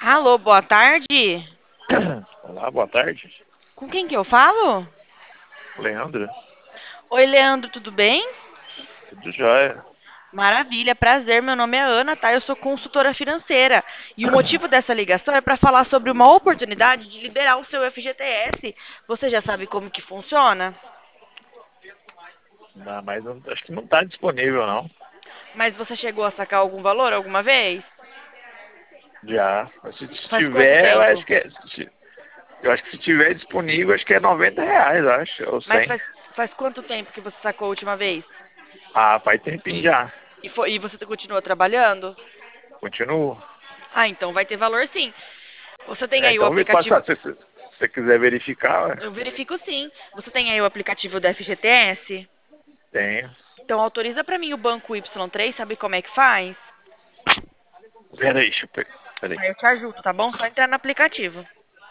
Alô, boa tarde. Olá, boa tarde. Com quem que eu falo? Leandro, Oi, Leandro, tudo bem? tudo jóia? Maravilha, prazer. Meu nome é Ana, tá? Eu sou consultora financeira. E o motivo dessa ligação é para falar sobre uma oportunidade de liberar o seu FGTS. Você já sabe como que funciona? Não, mas acho que não está disponível, não. Mas você chegou a sacar algum valor alguma vez? Já. Mas se Faz quanto tiver, eu tempo? acho que eu acho que se tiver disponível, acho que é R$ 90, eu acho, ou Mas 100. faz quanto tempo que você sacou a última vez? Ah, faz tempinho já. E você continua trabalhando? Continuo. Ah, então vai ter valor sim. Você tem É, aí o então, pode aplicativo. passar. Se você quiser verificar, ué, Eu verifico sim. Você tem aí o aplicativo da FGTS? tenho. Então autoriza para mim o banco Y3, sabe como é que faz? Peraí, deixa eu pegar. Peraí. Aí eu te ajudo, tá bom? Só entrar no aplicativo.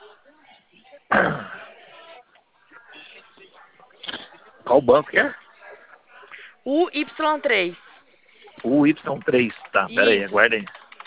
Qual banco que é? O Y3. O Y3. Tá, peraí, Isso. aguarda aí.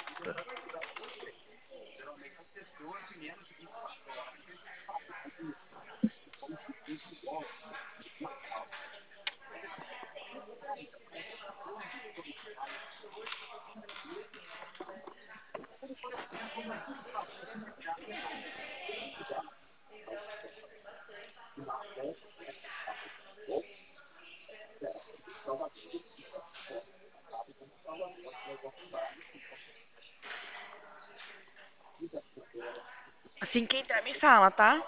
Assim que entrar, me fala, tá?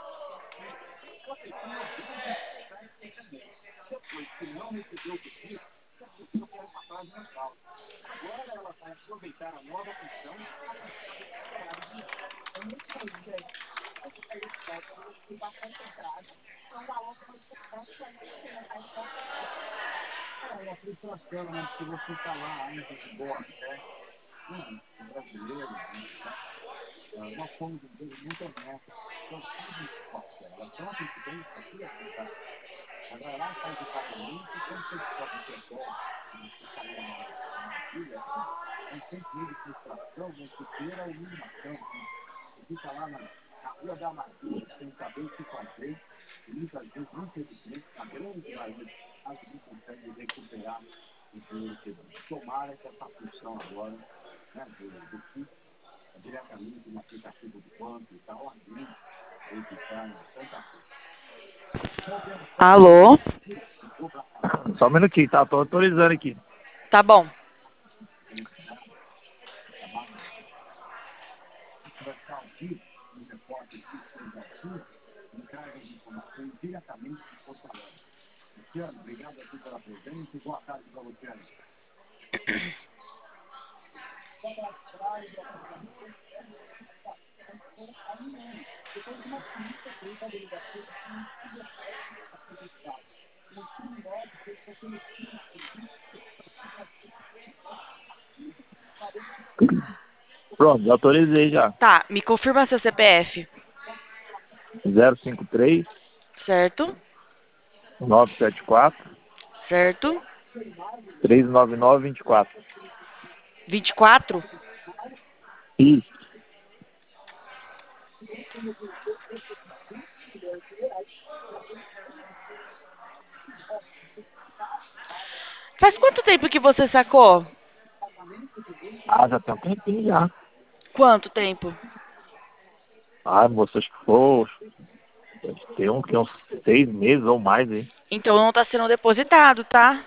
Alô? Só um minutinho, tá? Tô autorizando aqui. Tá bom. Pronto, já autorizei já. Tá, me confirma seu CPF. 053 Certo? 974 Certo? 39924. 24? Isso. Faz quanto tempo que você sacou? Ah, já tem um tempinho já. Quanto tempo? Ah, moça, acho que foi. Tem uns 6 meses ou mais aí. Então não tá sendo depositado, tá?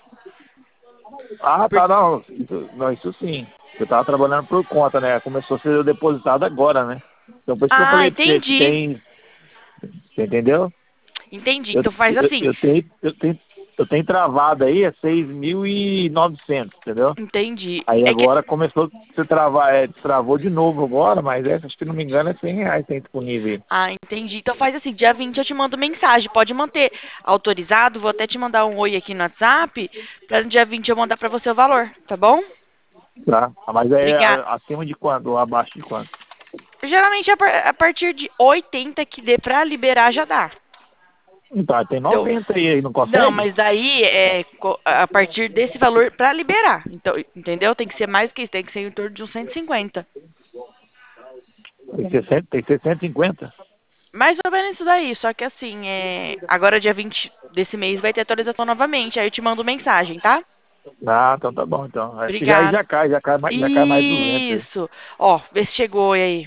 Ah, Por- tá, não. Isso sim. Eu tava trabalhando por conta, né? Começou a ser depositado agora, né? Então por isso que eu Ah, falei pra você que entendi. tem. Você entendeu? Entendi. Eu, Então faz eu, assim. eu tenho, eu tenho, eu tenho travado aí, é 6.900, entendeu? Entendi. Aí É que agora começou a se travar, travou de novo agora, mas acho que não me engano é R$ 100 tem disponível aí. Ah, entendi. Então faz assim, dia 20 eu te mando mensagem. Pode manter autorizado. Vou até te mandar um oi aqui no WhatsApp, pra no dia 20 eu mandar pra você o valor, tá bom? Tá? Mas é Obrigada. acima de quanto ou abaixo de quanto? Geralmente a partir de 80 que dê pra liberar já dá. Então, tem Então, 90 aí, não não, consegue? mas daí é a partir desse valor pra liberar. Então, entendeu? Tem que ser mais que isso, tem que ser em torno de uns 150. Tem 650? Mais ou menos isso daí, só que assim, agora dia 20 desse mês vai ter atualização novamente, aí eu te mando mensagem, tá? Ah, então tá bom, então. Acho que já, Obrigada. já cai mais 200 aí. Isso. Ó, vê se chegou aí.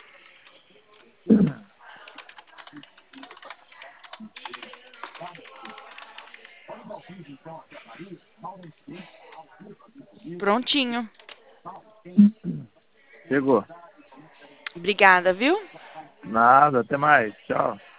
Prontinho. Chegou. Obrigada, viu? Nada, até mais. Tchau.